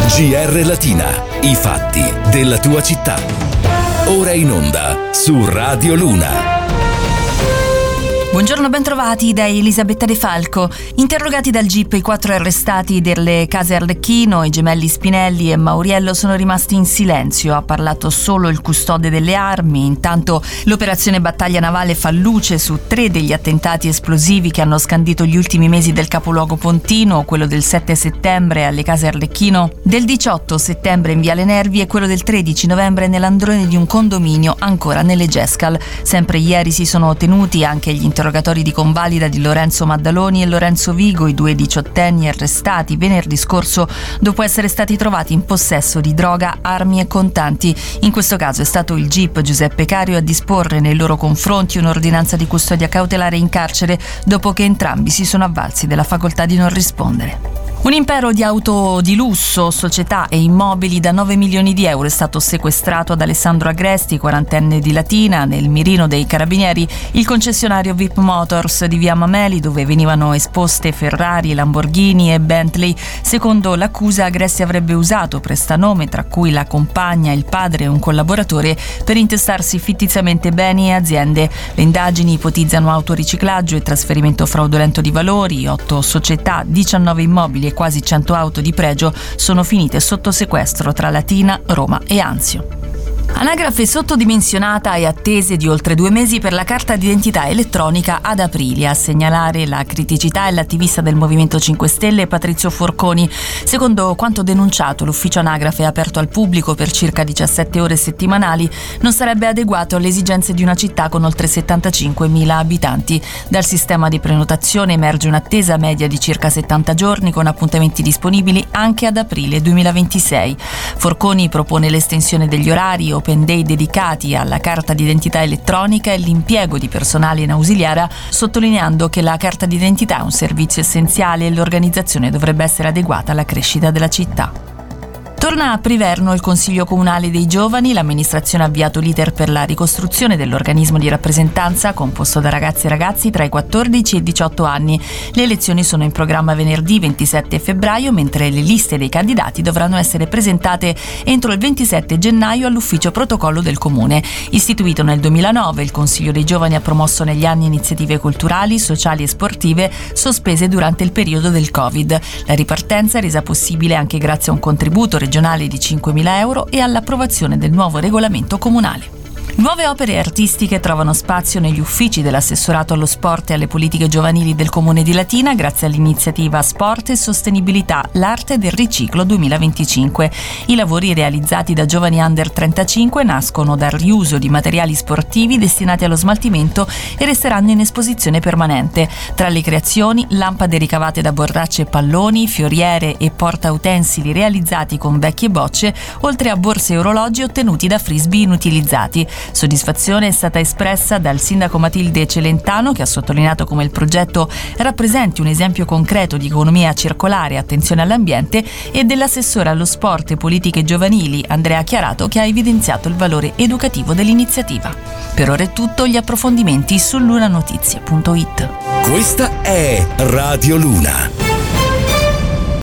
GR Latina, i fatti della tua città. Ora in onda su Radio Luna. Buongiorno, bentrovati da Elisabetta De Falco. Interrogati dal GIP i 4 arrestati delle case Arlecchino, i gemelli Spinelli e Mauriello sono rimasti in silenzio. Ha parlato solo il custode delle armi. Intanto l'operazione Battaglia Navale fa luce su 3 degli attentati esplosivi che hanno scandito gli ultimi mesi del capoluogo pontino, quello del 7 settembre alle case Arlecchino, del 18 settembre in Viale Nervi e quello del 13 novembre nell'androne di un condominio ancora nelle Gescal. Sempre ieri si sono tenuti anche gli interrogatori di convalida di Lorenzo Maddaloni e Lorenzo Vigo, i 2 diciottenni arrestati venerdì scorso dopo essere stati trovati in possesso di droga, armi e contanti. In questo caso è stato il GIP Giuseppe Cario a disporre nei loro confronti un'ordinanza di custodia cautelare in carcere dopo che entrambi si sono avvalsi della facoltà di non rispondere. Un impero di auto di lusso, società e immobili da 9 milioni di euro è stato sequestrato ad Alessandro Agresti, 40enne di Latina, nel mirino dei Carabinieri, il concessionario VIP Motors di Via Mameli, dove venivano esposte Ferrari, Lamborghini e Bentley. Secondo l'accusa, Agresti avrebbe usato prestanome, tra cui la compagna, il padre e un collaboratore, per intestarsi fittiziamente beni e aziende. Le indagini ipotizzano autoriciclaggio e trasferimento fraudolento di valori. 8 società, 19 immobili e quasi 100 auto di pregio sono finite sotto sequestro tra Latina, Roma e Anzio. Anagrafe sottodimensionata e attese di oltre 2 mesi per la carta d'identità elettronica ad Aprilia. A segnalare la criticità è l'attivista del Movimento 5 Stelle Patrizio Forconi. Secondo quanto denunciato, l'ufficio anagrafe aperto al pubblico per circa 17 ore settimanali non sarebbe adeguato alle esigenze di una città con oltre 75.000 abitanti. Dal sistema di prenotazione emerge un'attesa media di circa 70 giorni con appuntamenti disponibili anche ad aprile 2026. Forconi propone l'estensione degli orari, open day dedicati alla carta d'identità elettronica e l'impiego di personale in ausiliaria, sottolineando che la carta d'identità è un servizio essenziale e l'organizzazione dovrebbe essere adeguata alla crescita della città. Torna a Priverno il Consiglio Comunale dei Giovani. L'amministrazione ha avviato l'iter per la ricostruzione dell'organismo di rappresentanza composto da ragazze e ragazzi tra i 14 e i 18 anni. Le elezioni sono in programma venerdì 27 febbraio, mentre le liste dei candidati dovranno essere presentate entro il 27 gennaio all'ufficio protocollo del Comune. Istituito nel 2009, il Consiglio dei Giovani ha promosso negli anni iniziative culturali, sociali e sportive sospese durante il periodo del Covid. La ripartenza è resa possibile anche grazie a un contributo regionale di 5.000 euro e all'approvazione del nuovo regolamento comunale. Nuove opere artistiche trovano spazio negli uffici dell'assessorato allo sport e alle politiche giovanili del Comune di Latina grazie all'iniziativa Sport e Sostenibilità, l'arte del riciclo 2025. I lavori realizzati da giovani under 35 nascono dal riuso di materiali sportivi destinati allo smaltimento e resteranno in esposizione permanente. Tra le creazioni, lampade ricavate da borracce e palloni, fioriere e portautensili realizzati con vecchie bocce, oltre a borse e orologi ottenuti da frisbee inutilizzati. Soddisfazione è stata espressa dal sindaco Matilde Celentano, che ha sottolineato come il progetto rappresenti un esempio concreto di economia circolare e attenzione all'ambiente, e dell'assessore allo sport e politiche giovanili Andrea Chiarato, che ha evidenziato il valore educativo dell'iniziativa. Per ora è tutto, gli approfondimenti su lunanotizie.it. Questa è Radio Luna.